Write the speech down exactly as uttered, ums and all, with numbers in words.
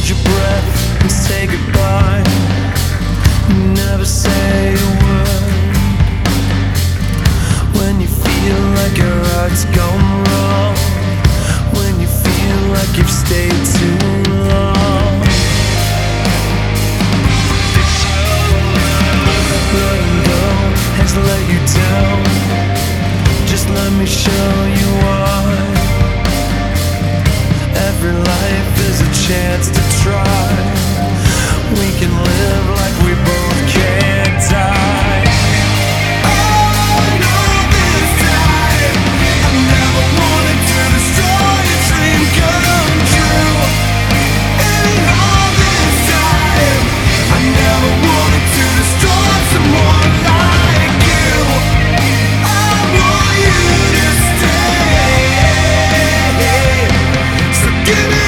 your breath and say goodbye. Never say a word when you feel like your heart's gone wrong, when you feel like you've stayed too long. Letting go has let you down. Just let me show you why. Every life is a chance to try. We can live like we both can't die. Oh, all this time I never wanted to destroy a dream come true. And all this time I never wanted to destroy someone like you. I want you to stay. So give me